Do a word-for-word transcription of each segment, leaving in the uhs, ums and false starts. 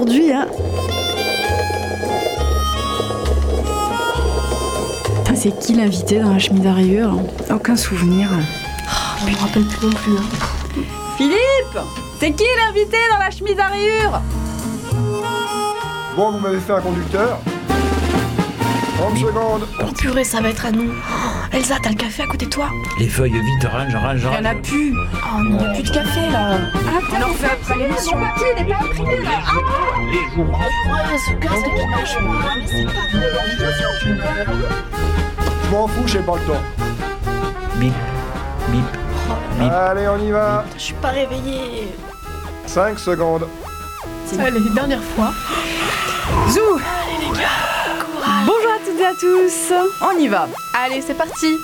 aujourd'hui, hein. C'est qui l'invité dans la chemise à rayures? Aucun souvenir. Oh, je me rappelle plus non plus. Hein. Philippe, c'est qui l'invité dans la chemise à rayures? Bon, vous m'avez fait un conducteur. trente secondes. Oh purée, ça va être à nous. Oh, Elsa, t'as le café à côté de toi? Les feuilles vite, range, range, range. Il y en a plus. Oh non, il n'y a plus de café là. On en refait après l'émission. Mon papier n'est pas imprimé là. Ah Les jours. ouais, ce casque qui marche pas. Mais c'est pas vrai. Je m'en fous, j'ai pas le temps. Bip, bip, bip. Allez, on y va. Je suis pas réveillée. cinq secondes. Allez, dernière fois. Zou. Allez les gars, courage. Bonjour à toutes et à tous. On y va. Allez, c'est parti.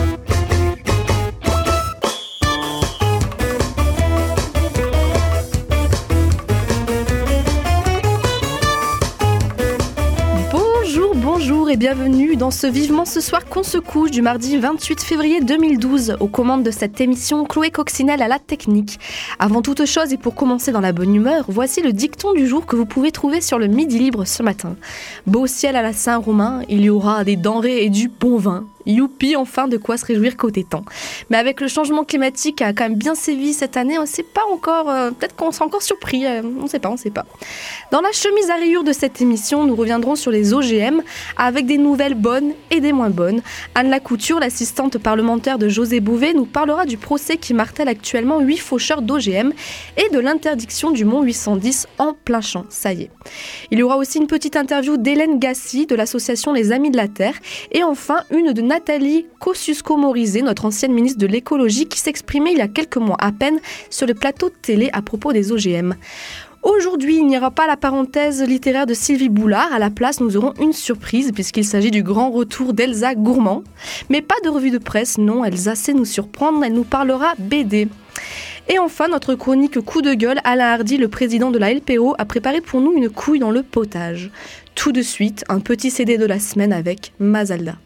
Bonjour et bienvenue dans ce Vivement ce soir qu'on se couche du mardi vingt-huit février deux mille douze. Aux commandes de cette émission, Chloé Coccinelle à la technique. Avant toute chose et pour commencer dans la bonne humeur, voici le dicton du jour que vous pouvez trouver sur le Midi Libre ce matin. Beau ciel à la Saint-Romain, il y aura des denrées et du bon vin. Youpi, enfin de quoi se réjouir côté temps. Mais avec le changement climatique qui a quand même bien sévi cette année, on ne sait pas encore, euh, peut-être qu'on sera encore surpris, euh, on ne sait pas, on ne sait pas. Dans la chemise à rayures de cette émission, nous reviendrons sur les O G M avec des nouvelles bonnes et des moins bonnes. Anne Lacouture, l'assistante parlementaire de José Bové, nous parlera du procès qui martèle actuellement huit faucheurs d'O G M et de l'interdiction du Mont huit cent dix en plein champ, ça y est. Il y aura aussi une petite interview d'Hélène Gassi de l'association Les Amis de la Terre et enfin une de Nathalie Kosciusko-Morizet, notre ancienne ministre de l'écologie, qui s'exprimait il y a quelques mois à peine sur le plateau de télé à propos des O G M. Aujourd'hui, il n'y aura pas la parenthèse littéraire de Sylvie Boulard. À la place, nous aurons une surprise puisqu'il s'agit du grand retour d'Elsa Gourmand. Mais pas de revue de presse, non, Elsa sait nous surprendre, elle nous parlera B D. Et enfin, notre chronique coup de gueule, Alain Hardy, le président de la L P O, a préparé pour nous une couille dans le potage. Tout de suite, un petit C D de la semaine avec Mazalda.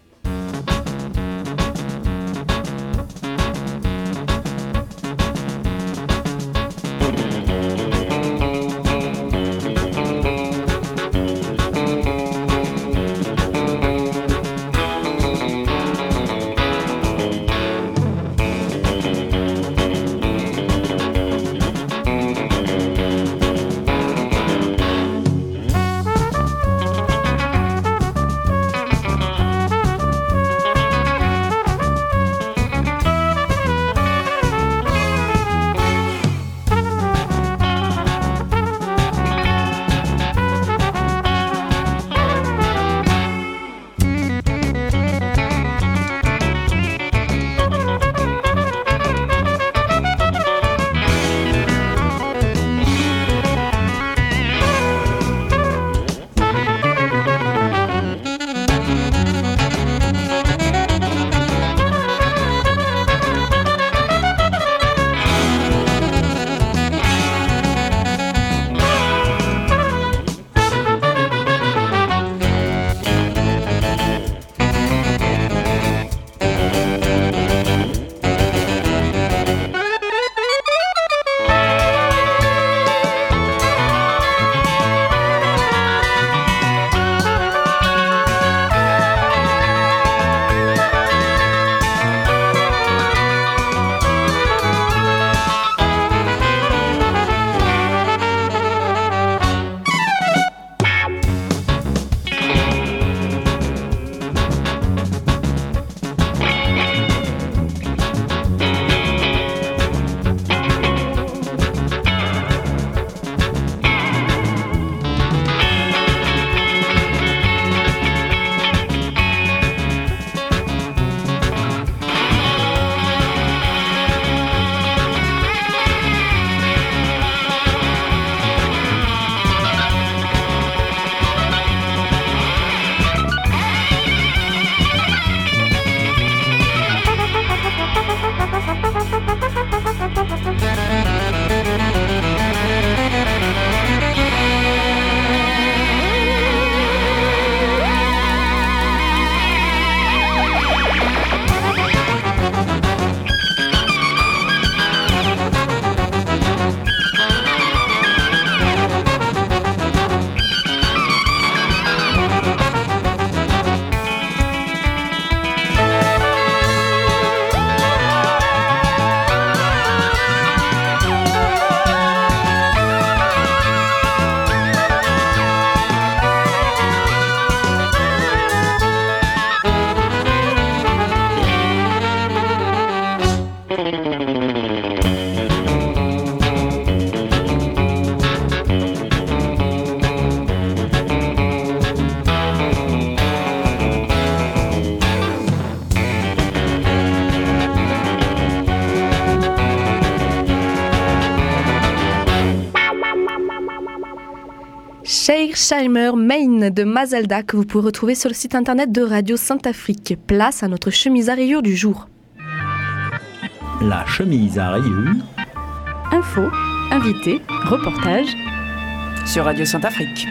Mearsheimer Main de Mazalda que vous pouvez retrouver sur le site internet de Radio Saint-Afrique. Place à notre chemise à rayures du jour. La chemise à rayures. Info, invité, reportage sur Radio Saint-Afrique.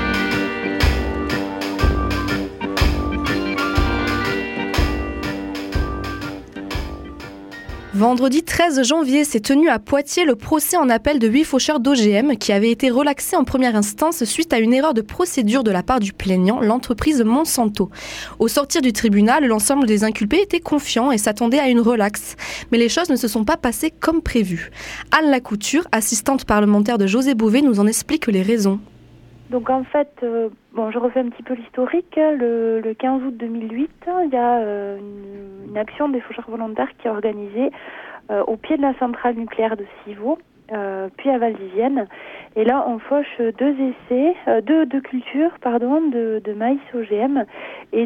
Vendredi treize janvier s'est tenu à Poitiers le procès en appel de huit faucheurs d'O G M qui avaient été relaxés en première instance suite à une erreur de procédure de la part du plaignant, l'entreprise Monsanto. Au sortir du tribunal, l'ensemble des inculpés étaient confiants et s'attendaient à une relaxe. Mais les choses ne se sont pas passées comme prévu. Anne Lacouture, assistante parlementaire de José Bové, nous en explique les raisons. Donc en fait, euh, bon, je refais un petit peu l'historique. Le, le quinze août deux mille huit, il y a euh, une, une action des faucheurs volontaires qui est organisée euh, au pied de la centrale nucléaire de Civaux, euh, puis à Val-d'Isienne. Et là, on fauche deux essais, euh, deux, deux cultures, pardon, de, de maïs O G M et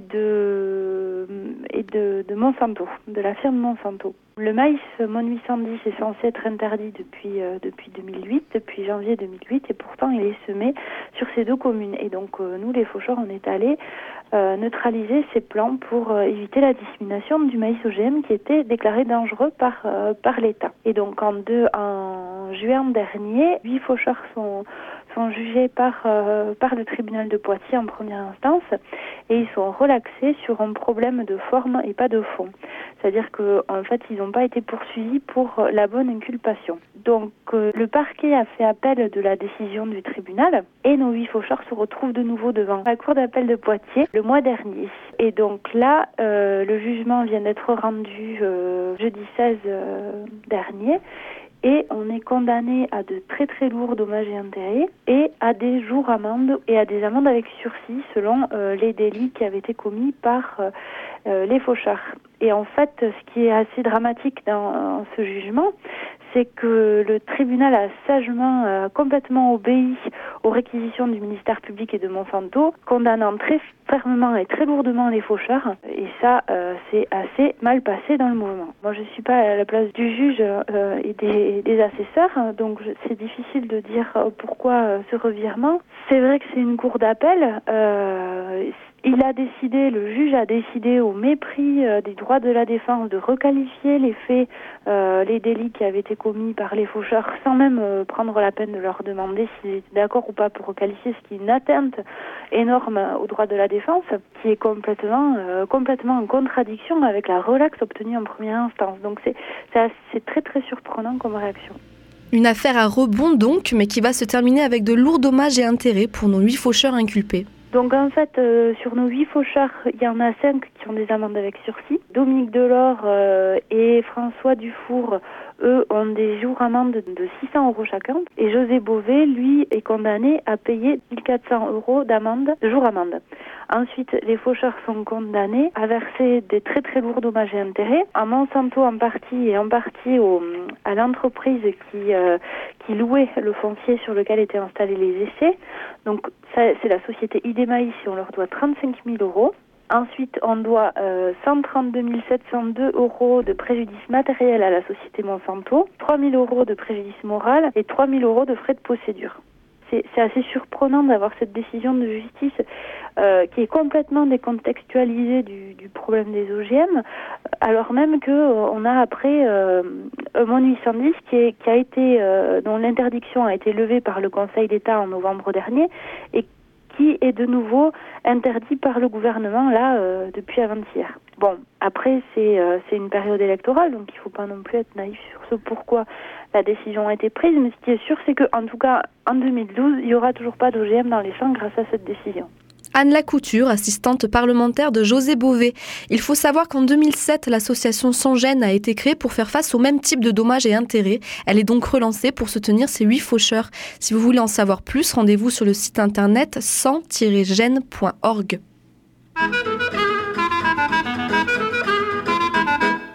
de et de, de Monsanto, de la firme Monsanto. Le maïs Mon huit cent dix est censé être interdit depuis euh, depuis deux mille huit, depuis janvier deux mille huit, et pourtant il est semé sur ces deux communes. Et donc euh, nous, les faucheurs, on est allés euh, neutraliser ces plants pour euh, éviter la dissémination du maïs O G M qui était déclaré dangereux par euh, par l'État. Et donc en deux en juin dernier, huit faucheurs sont sont jugés par euh, par le tribunal de Poitiers en première instance, et ils sont relaxés sur un problème de forme et pas de fond. C'est-à-dire que en fait, ils n'ont pas été poursuivis pour la bonne inculpation. Donc euh, le parquet a fait appel de la décision du tribunal et nos huit faucheurs se retrouvent de nouveau devant la cour d'appel de Poitiers le mois dernier. Et donc là, euh, le jugement vient d'être rendu euh, jeudi seize euh, dernier. Et on est condamné à de très très lourds dommages et intérêts et à des jours amendes et à des amendes avec sursis selon euh, les délits qui avaient été commis par euh, les faucheurs. Et en fait, ce qui est assez dramatique dans, dans ce jugement, c'est que le tribunal a sagement, euh, complètement obéi aux réquisitions du ministère public et de Monsanto, condamnant très fermement et très lourdement les faucheurs. Et ça, euh, c'est assez mal passé dans le mouvement. Moi, je ne suis pas à la place du juge euh, et des, des assesseurs, donc je, c'est difficile de dire pourquoi euh, ce revirement. C'est vrai que c'est une cour d'appel. Euh, Il a décidé, le juge a décidé au mépris euh, des droits de la défense de requalifier les faits, euh, les délits qui avaient été commis par les faucheurs sans même euh, prendre la peine de leur demander s'ils étaient d'accord ou pas pour requalifier, ce qui est une atteinte énorme aux droits de la défense, qui est complètement, euh, complètement en contradiction avec la relaxe obtenue en première instance. Donc c'est, c'est, assez, c'est très très surprenant comme réaction. Une affaire à rebond donc, mais qui va se terminer avec de lourds dommages et intérêts pour nos huit faucheurs inculpés. Donc en fait, euh, sur nos huit faucheurs, il y en a cinq qui ont des amendes avec sursis. Dominique Delors euh, et François Dufour, eux, ont des jours amendes de six cents euros chacun. Et José Bové, lui, est condamné à payer mille quatre cents euros d'amende, de jour amende. Ensuite, les faucheurs sont condamnés à verser des très très lourds dommages et intérêts à Monsanto en partie et en partie au, à l'entreprise qui, euh, qui louait le foncier sur lequel étaient installés les essais. Donc ça, c'est la société Idemaïs et on leur doit trente-cinq mille euros. Ensuite, on doit euh, cent trente-deux mille sept cent deux euros de préjudice matériel à la société Monsanto, trois mille euros de préjudice moral et trois mille euros de frais de procédure. C'est, c'est assez surprenant d'avoir cette décision de justice euh, qui est complètement décontextualisée du, du problème des O G M, alors même que euh, on a après euh, Mon huit cent dix qui, est, qui a été, euh, dont l'interdiction a été levée par le Conseil d'État en novembre dernier et qui est de nouveau interdit par le gouvernement là euh, depuis avant-hier. Bon, après c'est euh, c'est une période électorale, donc il ne faut pas non plus être naïf sur ce pourquoi la décision a été prise, mais ce qui est sûr, c'est qu'en tout cas en deux mille douze, il n'y aura toujours pas d'O G M dans les champs grâce à cette décision. Anne Lacouture, assistante parlementaire de José Bové. Il faut savoir qu'en deux mille sept, l'association Sans Gêne a été créée pour faire face au même type de dommages et intérêts. Elle est donc relancée pour soutenir ces huit faucheurs. Si vous voulez en savoir plus, rendez-vous sur le site internet sans tiret gêne point org.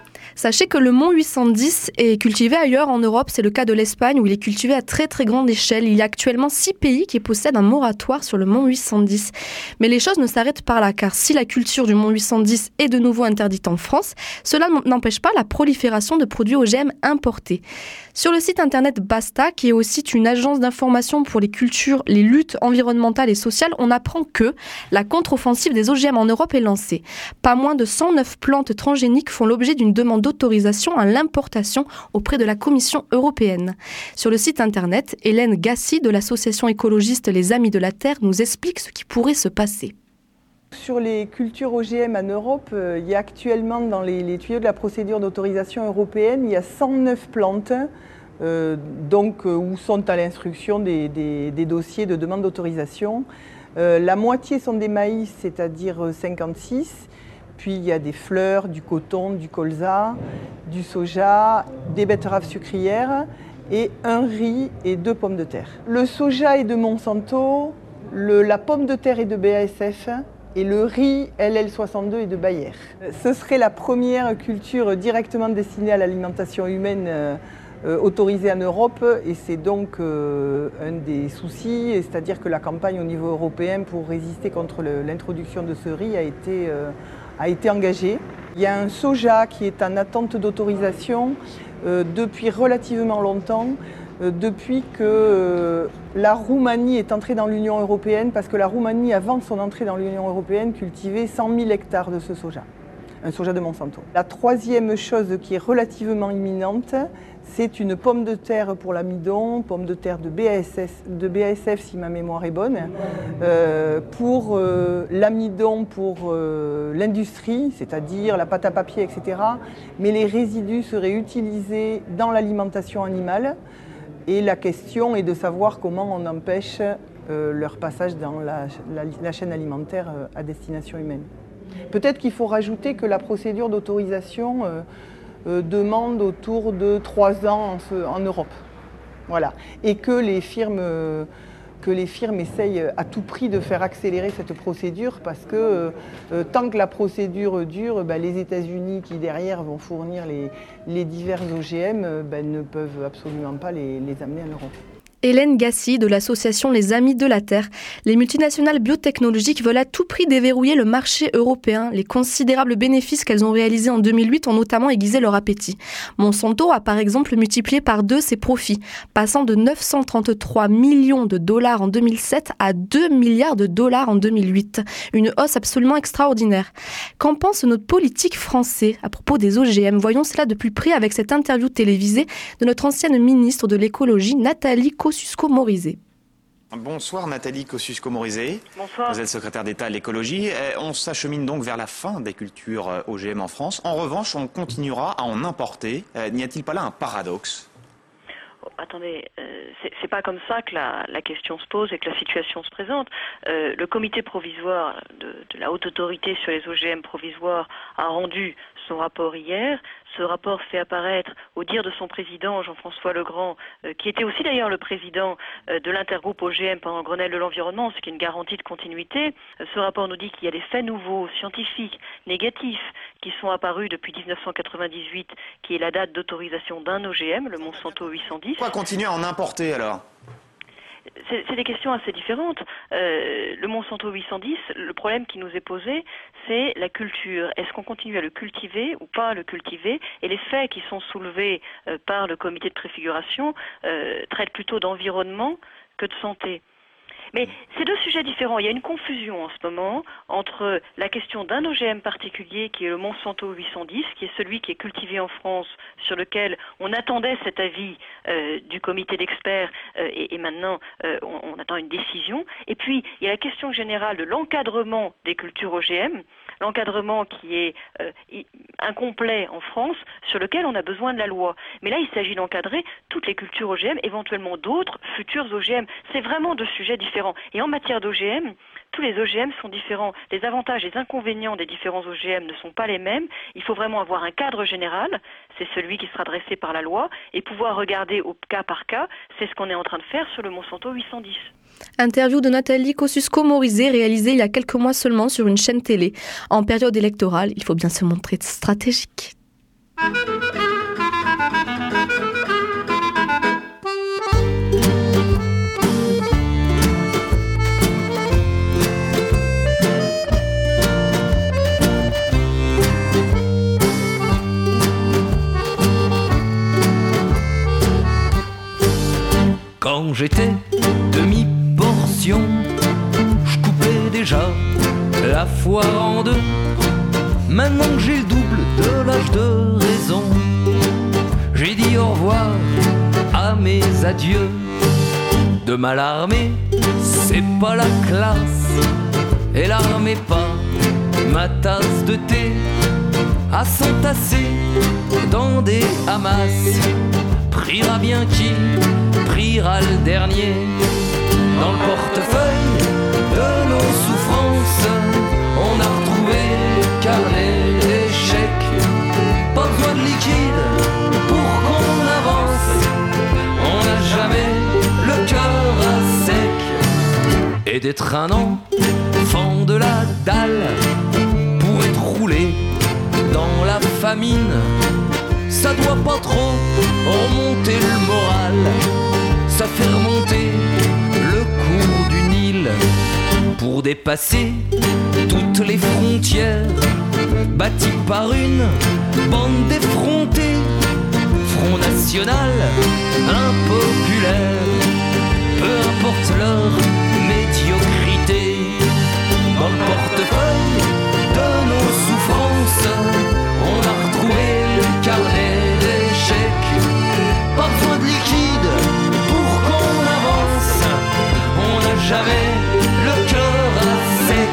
Sachez que le mont huit cent dix est cultivé ailleurs en Europe, c'est le cas de l'Espagne où il est cultivé à très très grande échelle. Il y a actuellement six pays qui possèdent un moratoire sur le mont huit cent dix. Mais les choses ne s'arrêtent pas là, car si la culture du mont huit cent dix est de nouveau interdite en France, cela n'empêche pas la prolifération de produits O G M importés. Sur le site internet Basta, qui est aussi une agence d'information pour les cultures, les luttes environnementales et sociales, on apprend que la contre-offensive des O G M en Europe est lancée. Pas moins de cent neuf plantes transgéniques font l'objet d'une demande d'autorisation à l'importation auprès de la Commission européenne. Sur le site internet, Hélène Gassi de l'association écologiste Les Amis de la Terre nous explique ce qui pourrait se passer. Sur les cultures O G M en Europe, euh, il y a actuellement dans les, les tuyaux de la procédure d'autorisation européenne, il y a cent neuf plantes euh, donc, euh, où sont à l'instruction des, des, des dossiers de demande d'autorisation. Euh, la moitié sont des maïs, c'est-à-dire cinquante-six. Puis il y a des fleurs, du coton, du colza, du soja, des betteraves sucrières et un riz et deux pommes de terre. Le soja est de Monsanto, le, la pomme de terre est de B A S F. Et le riz L L soixante-deux est de Bayer. Ce serait la première culture directement destinée à l'alimentation humaine euh, euh, autorisée en Europe et c'est donc euh, un des soucis, c'est-à-dire que la campagne au niveau européen pour résister contre le, l'introduction de ce riz a été, euh, a été engagée. Il y a un soja qui est en attente d'autorisation euh, depuis relativement longtemps. Depuis que la Roumanie est entrée dans l'Union européenne, parce que la Roumanie, avant son entrée dans l'Union européenne, cultivait cent mille hectares de ce soja, un soja de Monsanto. La troisième chose qui est relativement imminente, c'est une pomme de terre pour l'amidon, pomme de terre de B A S F, de B A S F si ma mémoire est bonne, euh, pour euh, l'amidon pour euh, l'industrie, c'est-à-dire la pâte à papier, et cetera. Mais les résidus seraient utilisés dans l'alimentation animale. Et la question est de savoir comment on empêche euh, leur passage dans la, la, la chaîne alimentaire euh, à destination humaine. Peut-être qu'il faut rajouter que la procédure d'autorisation euh, euh, demande autour de trois ans en, en Europe. Voilà. Et que les firmes... Euh, que les firmes essayent à tout prix de faire accélérer cette procédure parce que euh, tant que la procédure dure, bah, les États-Unis qui derrière vont fournir les, les divers O G M bah, ne peuvent absolument pas les, les amener en Europe. Hélène Gassi de l'association Les Amis de la Terre. Les multinationales biotechnologiques veulent à tout prix déverrouiller le marché européen. Les considérables bénéfices qu'elles ont réalisés en deux mille huit ont notamment aiguisé leur appétit. Monsanto a par exemple multiplié par deux ses profits, passant de neuf cent trente-trois millions de dollars en deux mille sept à deux milliards de dollars en deux mille huit. Une hausse absolument extraordinaire. Qu'en pense notre politique français à propos des O G M? Voyons cela de plus près avec cette interview télévisée de notre ancienne ministre de l'écologie, Nathalie Kosciusko-Morizet. Bonsoir Nathalie Kosciusko-Morizet. Bonsoir. Vous êtes secrétaire d'État à l'écologie. On s'achemine donc vers la fin des cultures O G M en France. En revanche, on continuera à en importer. N'y a-t-il pas là un paradoxe ? Oh, attendez, euh, c'est, c'est pas comme ça que la, la question se pose et que la situation se présente. Euh, le comité provisoire de, de la haute autorité sur les O G M provisoires a rendu son rapport hier. Ce rapport fait apparaître, au dire de son président, Jean-François Legrand, euh, qui était aussi d'ailleurs le président euh, de l'intergroupe O G M pendant le Grenelle de l'environnement, ce qui est une garantie de continuité. Euh, ce rapport nous dit qu'il y a des faits nouveaux, scientifiques, négatifs, qui sont apparus depuis dix-neuf cent quatre-vingt-dix-huit, qui est la date d'autorisation d'un O G M, le Monsanto huit cent dix. Pourquoi continuer à en importer alors ? C'est, c'est des questions assez différentes. Euh, le Monsanto huit cent dix, le problème qui nous est posé, c'est la culture. Est-ce qu'on continue à le cultiver ou pas à le cultiver? Et les faits qui sont soulevés euh, par le comité de préfiguration euh, traitent plutôt d'environnement que de santé. Mais c'est deux sujets différents. Il y a une confusion en ce moment entre la question d'un O G M particulier qui est le Monsanto huit cent dix, qui est celui qui est cultivé en France, sur lequel on attendait cet avis euh, du comité d'experts euh, et, et maintenant euh, on, on attend une décision. Et puis il y a la question générale de l'encadrement des cultures O G M, l'encadrement qui est euh, incomplet en France, sur lequel on a besoin de la loi. Mais là, il s'agit d'encadrer toutes les cultures O G M, éventuellement d'autres futurs O G M. C'est vraiment deux sujets différents. Et en matière d'O G M, tous les O G M sont différents. Les avantages et les inconvénients des différents O G M ne sont pas les mêmes. Il faut vraiment avoir un cadre général, c'est celui qui sera dressé par la loi, et pouvoir regarder au cas par cas, c'est ce qu'on est en train de faire sur le Monsanto huit cent dix. Interview de Nathalie Kosciusko-Morizet réalisée il y a quelques mois seulement sur une chaîne télé. En période électorale, il faut bien se montrer stratégique. Quand j'étais demi-portion, je coupais déjà la foire en deux. Maintenant que j'ai le double de l'âge de raison, j'ai dit au revoir à mes adieux. De mal armé, c'est pas la classe, et l'armée pas ma tasse de thé, à s'entasser dans des hamas. Priera bien qui priera le dernier. Dans le portefeuille de nos souffrances, on a retrouvé le carnet d'échecs. Pas besoin de liquide pour qu'on avance, on n'a jamais le cœur à sec. Et d'être un enfant de la dalle pour être roulé dans la famine, ça doit pas trop remonter le moral, ça fait remonter le cours du Nil. Pour dépasser toutes les frontières bâties par une bande d'effrontés, Front National impopulaire, peu importe leur médiocrité. Dans le portefeuille de nos souffrances, on a retrouvé le carnet d'échecs. Pas besoin de liquide pour qu'on avance, on n'a jamais le cœur à sec.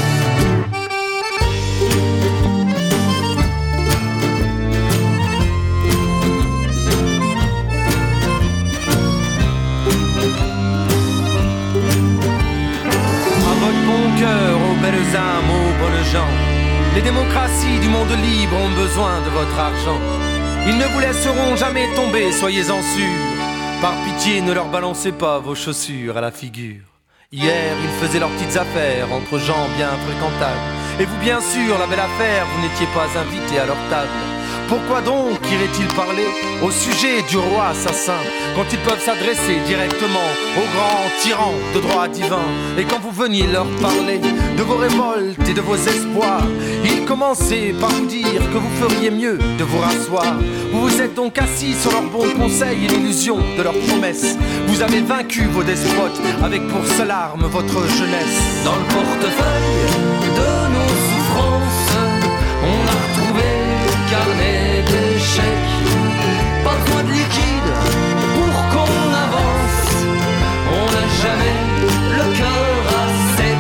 À votre bon cœur, aux belles âmes, aux bonnes gens, les démocraties du monde libre ont besoin de votre argent. Ils ne vous laisseront jamais tomber, soyez-en sûrs. Par pitié, ne leur balancez pas vos chaussures à la figure. Hier, ils faisaient leurs petites affaires entre gens bien fréquentables. Et vous, bien sûr, la belle affaire, vous n'étiez pas invité à leur table. Pourquoi donc iraient-ils parler au sujet du roi assassin, quand ils peuvent s'adresser directement aux grands tyrans de droit divin? Et quand vous veniez leur parler de vos révoltes et de vos espoirs, ils commençaient par vous dire que vous feriez mieux de vous rasseoir. Vous vous êtes donc assis sur leurs bons conseils et l'illusion de leurs promesses. Vous avez vaincu vos despotes avec pour seule arme votre jeunesse. Dans le portefeuille de nos souffrances, on a retrouvé le carnet d'échecs. Pas besoin de liquide pour qu'on avance, on n'a jamais le cœur à sec.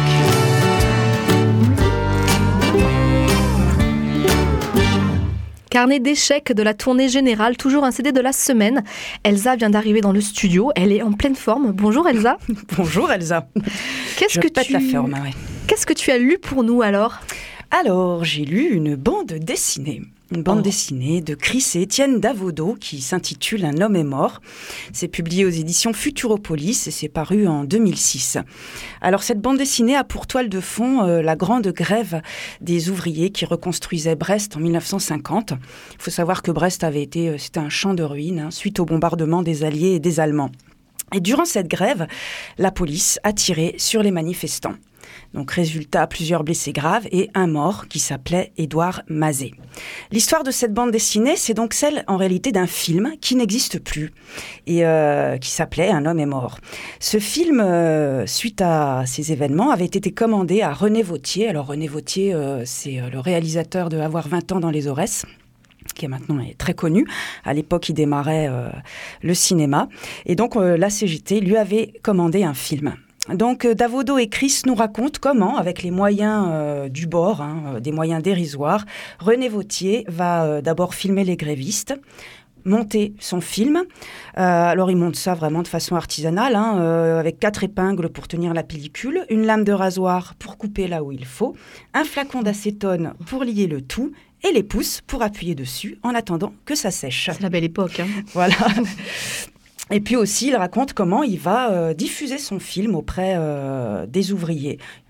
Carnet d'échecs de la tournée générale, toujours un C D de la semaine. Elsa vient d'arriver dans le studio, elle est en pleine forme. Bonjour Elsa. Bonjour Elsa. Qu'est-ce Je que pète tu... la forme, ouais. Qu'est-ce que tu as lu pour nous alors ? Alors, j'ai lu une bande dessinée. Une bande oh. dessinée de Chris et Étienne Davodo qui s'intitule Un homme est mort. C'est publié aux éditions Futuropolis et c'est paru en deux mille six. Alors cette bande dessinée a pour toile de fond euh, la grande grève des ouvriers qui reconstruisaient Brest en mille neuf cent cinquante. Il faut savoir que Brest avait été, euh, c'était un champ de ruines hein, suite au bombardement des Alliés et des Allemands. Et durant cette grève, la police a tiré sur les manifestants. Donc résultat, plusieurs blessés graves et un mort qui s'appelait Édouard Mazet. L'histoire de cette bande dessinée, c'est donc celle en réalité d'un film qui n'existe plus et euh, qui s'appelait Un homme est mort. Ce film, euh, suite à ces événements, avait été commandé à René Vauthier. Alors René Vauthier, euh, c'est le réalisateur de Avoir vingt ans dans les Aurès, qui est maintenant est très connu. À l'époque, il démarrait euh, le cinéma. Et donc, euh, la C G T lui avait commandé un film. Donc, euh, Davodo et Chris nous racontent comment, avec les moyens euh, du bord, hein, des moyens dérisoires, René Vauthier va euh, d'abord filmer les grévistes, monter son film. Euh, alors, il monte ça vraiment de façon artisanale, hein, euh, avec quatre épingles pour tenir la pellicule, une lame de rasoir pour couper là où il faut, un flacon d'acétone pour lier le tout, et les pouces pour appuyer dessus en attendant que ça sèche. C'est la belle époque. Hein. Voilà. Et puis aussi, il raconte comment il va euh, diffuser son film auprès euh, des ouvriers.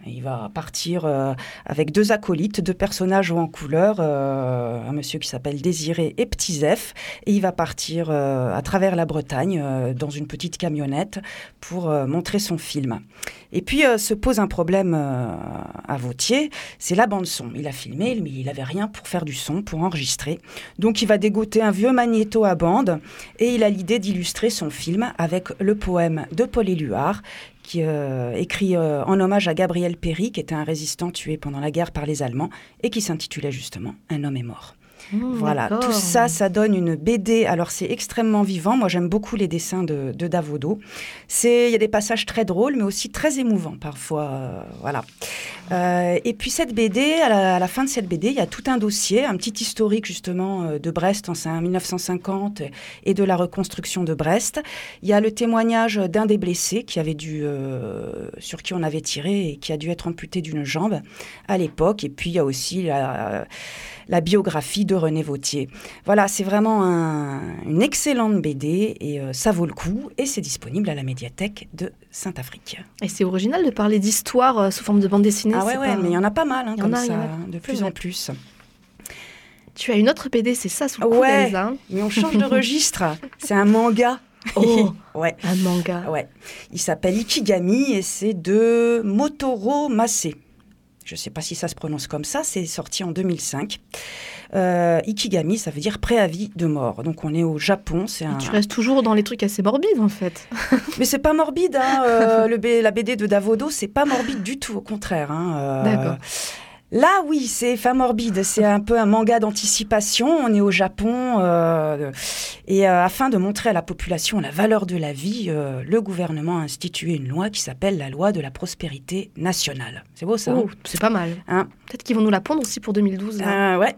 Il va partir euh, avec deux acolytes, deux personnages hauts en couleur, euh, un monsieur qui s'appelle Désiré et Petit Zef, et il va partir euh, à travers la Bretagne euh, dans une petite camionnette pour euh, montrer son film. Et puis euh, se pose un problème euh, à Vautier, c'est la bande-son. Il a filmé, mais il n'avait rien pour faire du son, pour enregistrer. Donc il va dégoter un vieux magnéto à bande et il a l'idée d'illustrer son film avec le poème de Paul Éluard, qui euh, écrit euh, en hommage à Gabriel Péry, qui était un résistant tué pendant la guerre par les Allemands et qui s'intitulait justement « Un homme est mort ». Mmh, voilà, d'accord. Tout ça, ça donne une B D. Alors, c'est extrêmement vivant. Moi, j'aime beaucoup les dessins de, de Davodo. C'est, il y a des passages très drôles, mais aussi très émouvants parfois. Euh, voilà. Euh, et puis, cette B D, à la, à la fin de cette B D, il y a tout un dossier, un petit historique justement de Brest en mille neuf cent cinquante et de la reconstruction de Brest. Il y a le témoignage d'un des blessés qui avait dû, euh, sur qui on avait tiré et qui a dû être amputé d'une jambe à l'époque. Et puis, il y a aussi la, la biographie de René Vautier. Voilà, c'est vraiment un, une excellente B D et euh, ça vaut le coup et c'est disponible à la médiathèque de Saint-Afrique. Et c'est original de parler d'histoire euh, sous forme de bande dessinée. Ah ouais, ouais, pas... mais il y en a pas mal hein, comme a, ça, a... de plus en plus. Tu as une autre B D, c'est ça, sous le coup ouais, d'Elsa, hein. Mais on change de registre. C'est un manga. Oh, ouais. Un manga. Ouais. Il s'appelle Ikigami et c'est de Motoro Masé. Je ne sais pas si ça se prononce comme ça, c'est sorti en deux mille cinq. Euh, Ikigami, ça veut dire préavis de mort. Donc on est au Japon. C'est un... Tu restes toujours dans les trucs assez morbides en fait. Mais c'est pas morbide, hein, euh, le B... la B D de Davodo, c'est pas morbide du tout, au contraire. Hein, euh... D'accord. Là, oui, c'est fin morbide. C'est un peu un manga d'anticipation. On est au Japon. Euh, et euh, afin de montrer à la population la valeur de la vie, euh, le gouvernement a institué une loi qui s'appelle la loi de la prospérité nationale. C'est beau, ça? Oh, hein, c'est pas mal. Hein? Peut-être qu'ils vont nous la pondre aussi pour deux mille douze. Euh, ouais.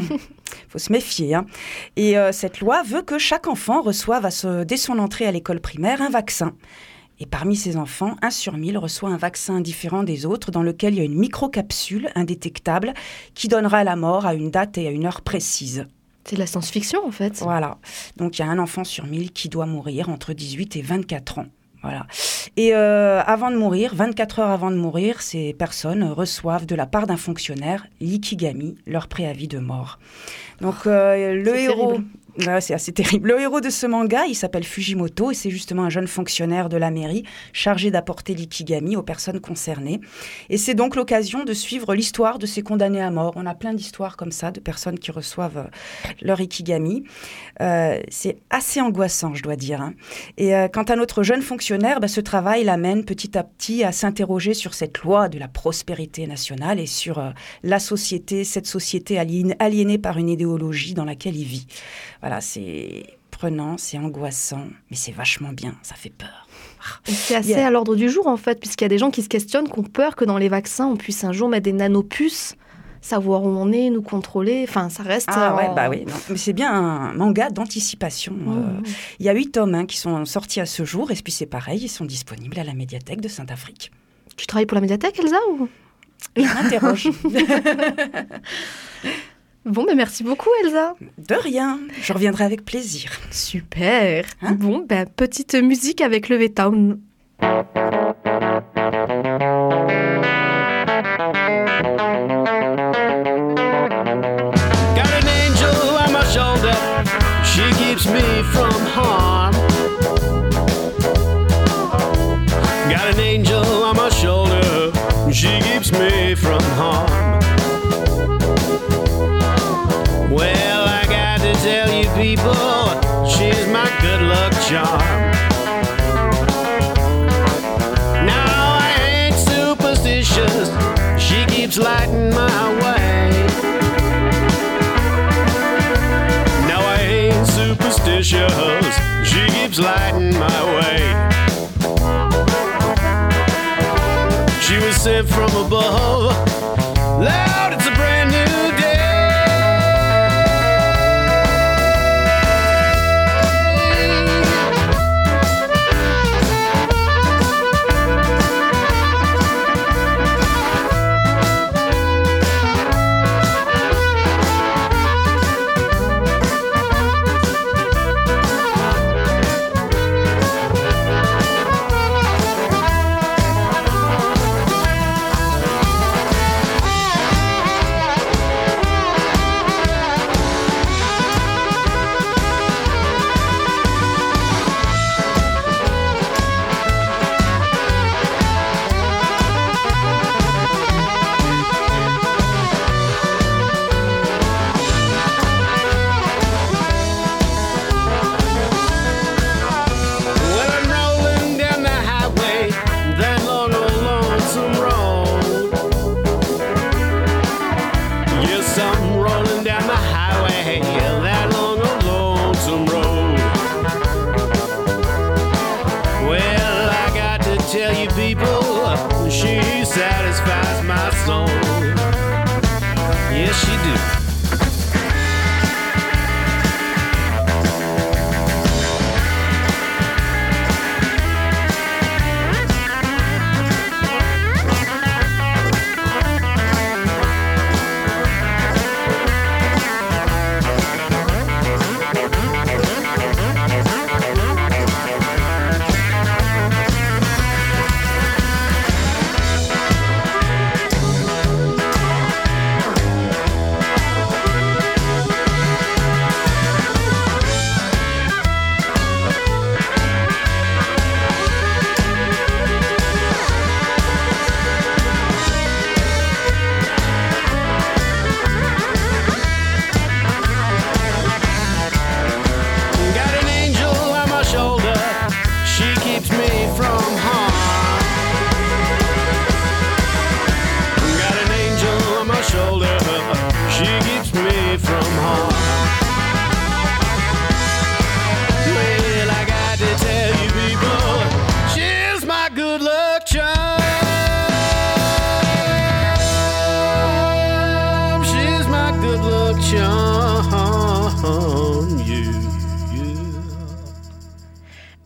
Faut se méfier. Hein. Et euh, cette loi veut que chaque enfant reçoive, à ce, dès son entrée à l'école primaire, un vaccin. Et parmi ces enfants, un sur mille reçoit un vaccin différent des autres dans lequel il y a une microcapsule indétectable qui donnera la mort à une date et à une heure précise. C'est de la science-fiction en fait. Voilà. Donc il y a un enfant sur mille qui doit mourir entre dix-huit et vingt-quatre ans. Voilà. Et euh, avant de mourir, vingt-quatre heures avant de mourir, ces personnes reçoivent de la part d'un fonctionnaire, l'ikigami, leur préavis de mort. Donc euh, le c'est héros... terrible. Ouais, c'est assez terrible. Le héros de ce manga, il s'appelle Fujimoto et c'est justement un jeune fonctionnaire de la mairie chargé d'apporter l'ikigami aux personnes concernées. Et c'est donc l'occasion de suivre l'histoire de ces condamnés à mort. On a plein d'histoires comme ça, de personnes qui reçoivent leur ikigami. Euh, c'est assez angoissant, je dois dire. Hein. Et euh, quant à notre jeune fonctionnaire, bah, ce travail l'amène petit à petit à s'interroger sur cette loi de la prospérité nationale et sur euh, la société, cette société aliénée, aliénée par une idéologie dans laquelle il vit. Voilà, c'est prenant, c'est angoissant, mais c'est vachement bien, ça fait peur. Et c'est assez Yeah. à l'ordre du jour en fait, puisqu'il y a des gens qui se questionnent, qui ont peur que dans les vaccins, on puisse un jour mettre des nanopuces, savoir où on est, nous contrôler, enfin ça reste... Ah en... ouais, bah oui, non. Mais c'est bien un manga d'anticipation. Mmh. Euh, il y a huit tomes hein, qui sont sortis à ce jour, et puis c'est pareil, ils sont disponibles à la médiathèque de Saint-Afrique. Tu travailles pour la médiathèque, Elsa ou... Je m'interroge. Bon, ben merci beaucoup, Elsa. De rien, je reviendrai avec plaisir. Super. Hein? Bon, ben petite musique avec le V-Town. Got an angel on my shoulder, she keeps me from harm. Got an angel on my shoulder, she keeps me from harm. Well, I got to tell you people, she's my good luck charm. Now I ain't superstitious, she keeps lighting my way. Now I ain't superstitious, she keeps lighting my way. She was sent from above, loud, it's a brand new day.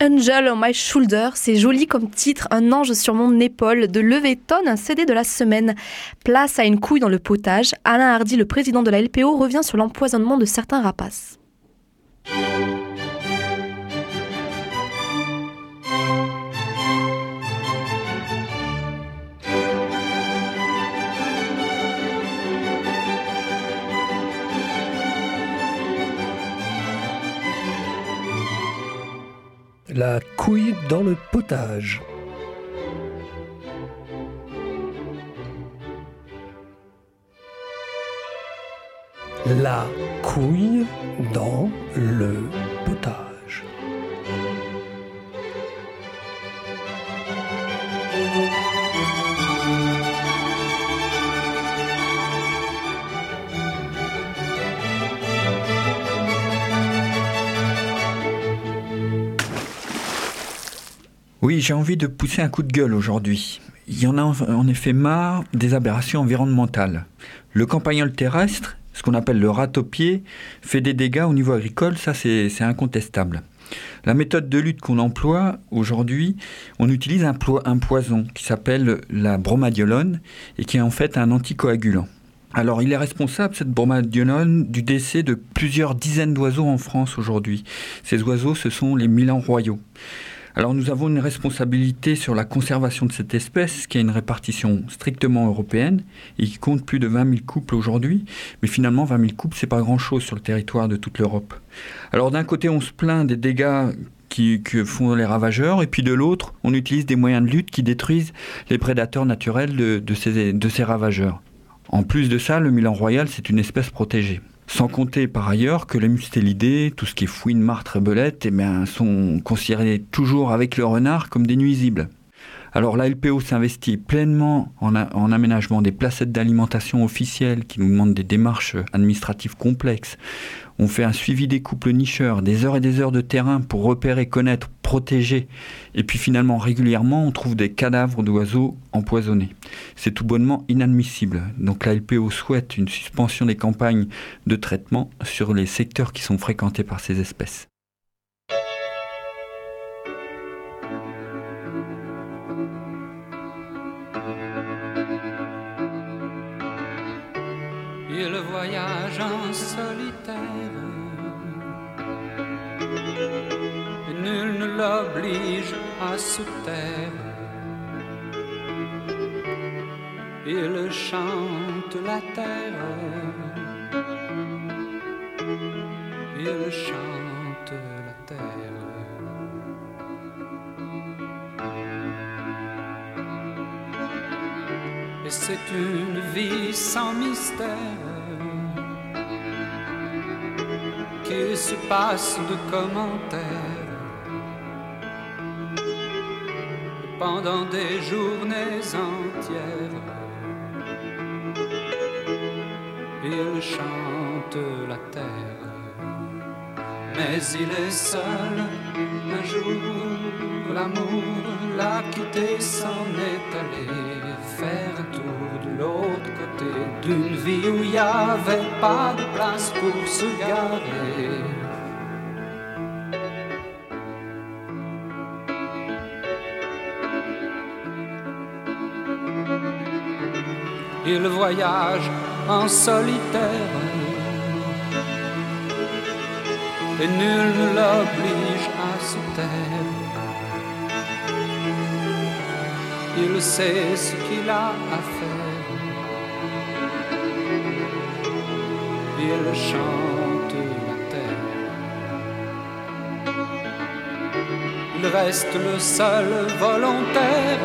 Angel on My Shoulder, c'est joli comme titre, un ange sur mon épaule, de Leveton, un C D de la semaine. Place à une couille dans le potage. Alain Hardy, le président de la L P O, revient sur l'empoisonnement de certains rapaces. La couille dans le potage. La couille dans le potage. Oui, j'ai envie de pousser un coup de gueule aujourd'hui. Il y en a en effet marre des aberrations environnementales. Le campagnol terrestre, ce qu'on appelle le ratopier, fait des dégâts au niveau agricole, ça c'est, c'est incontestable. La méthode de lutte qu'on emploie aujourd'hui, on utilise un, plo- un poison qui s'appelle la bromadiolone et qui est en fait un anticoagulant. Alors, il est responsable, cette bromadiolone, du décès de plusieurs dizaines d'oiseaux en France aujourd'hui. Ces oiseaux, ce sont les milans royaux. Alors nous avons une responsabilité sur la conservation de cette espèce qui a une répartition strictement européenne et qui compte plus de vingt mille couples aujourd'hui. Mais finalement, vingt mille couples, c'est pas grand-chose sur le territoire de toute l'Europe. Alors d'un côté, on se plaint des dégâts qui, que font les ravageurs et puis de l'autre, on utilise des moyens de lutte qui détruisent les prédateurs naturels de, de, ces, de ces ravageurs. En plus de ça, le milan royal, c'est une espèce protégée. Sans compter par ailleurs que les mustélidés, tout ce qui est fouine, martre et belette, eh bien, sont considérés toujours avec le renard comme des nuisibles. Alors la L P O s'investit pleinement en, a, en aménagement des placettes d'alimentation officielles qui nous demandent des démarches administratives complexes. On fait un suivi des couples nicheurs, des heures et des heures de terrain pour repérer, connaître, protéger. Et puis finalement, régulièrement, on trouve des cadavres d'oiseaux empoisonnés. C'est tout bonnement inadmissible. Donc la L P O souhaite une suspension des campagnes de traitement sur les secteurs qui sont fréquentés par ces espèces. Il voyage en solitaire, et nul ne l'oblige à se taire. Il chante la terre, il chante la terre. Et c'est une vie sans mystère qui se passe de commentaires pendant des journées entières. Il chante la terre, mais il est seul. Un jour, l'amour l'a quitté, s'en est allé faire un tour de l'autre côté d'une vie où il n'y avait pas de place pour se garer. Il voyage en solitaire et nul ne l'oblige à se taire. Il sait ce qu'il a à faire. Il chante la terre. Il reste le seul volontaire,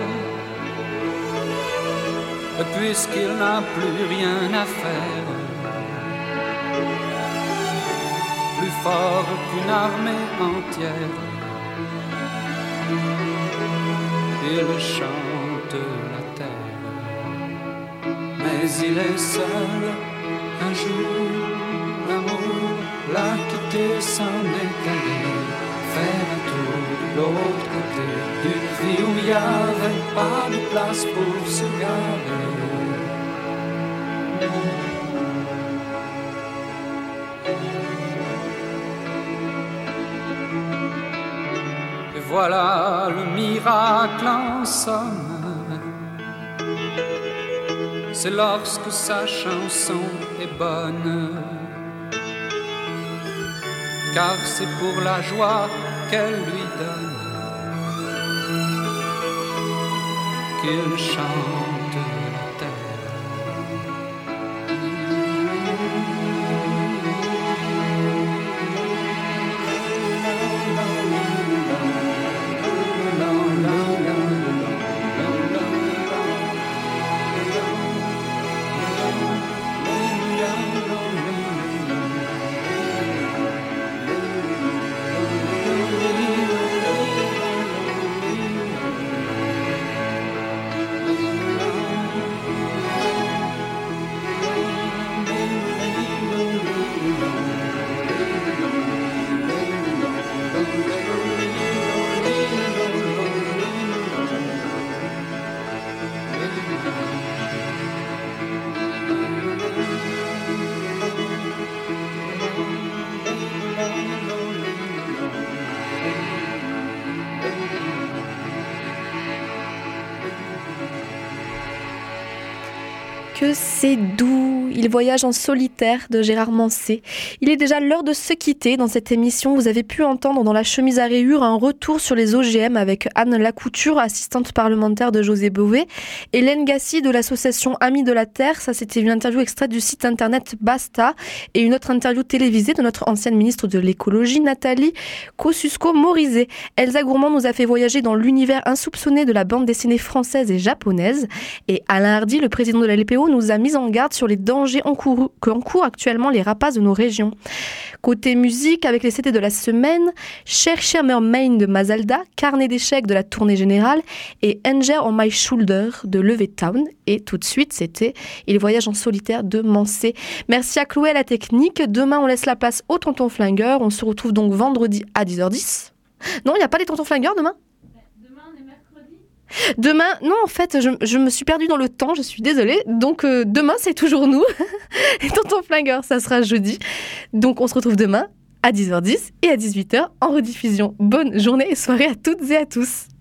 puisqu'il n'a plus rien à faire. Plus fort qu'une armée entière, il chante la terre. Mais il est seul. Un jour, l'amour l'a quitté, s'en est allé faire un tour de l'autre côté d'une vie où il n'y avait pas de place pour se garer. voilà le miracle en somme. C'est lorsque sa chanson est bonne, car c'est pour la joie qu'elle lui donne qu'il chante la terre. Que c'est doux, il voyage en solitaire de Gérard Manset. Il est déjà l'heure de se quitter. Dans cette émission, vous avez pu entendre dans la chemise à rayures un retour sur les O G M avec Anne Lacouture, assistante parlementaire de José Bové, Hélène Gassi de l'association Amis de la Terre. Ça, c'était une interview extraite du site internet Basta, et une autre interview télévisée de notre ancienne ministre de l'écologie, Nathalie Kosciusko-Morizet. Elsa Gourmand nous a fait voyager dans l'univers insoupçonné de la bande dessinée française et japonaise. Et Alain Hardy, le président de la L P O, nous a mis en garde sur les dangers encourus, qu'encourent actuellement les rapaces de nos régions. Côté musique, avec les C D de la semaine, Cher Mermaid de Mazalda, Carnet d'échecs de la Tournée Générale et Angel on My Shoulder de Levittown. Et tout de suite, c'était Il voyage en solitaire de Manset. Merci à Chloé à la technique. Demain, on laisse la place au Tonton Flingueur. On se retrouve donc vendredi à dix heures dix. Non, il n'y a pas les Tontons Flingueurs demain ? Demain, non, en fait, je, je me suis perdue dans le temps, je suis désolée. Donc, euh, demain, c'est toujours nous. Et Tonton Flingueur, ça sera jeudi. Donc, on se retrouve demain à dix heures dix et à dix-huit heures en rediffusion. Bonne journée et soirée à toutes et à tous.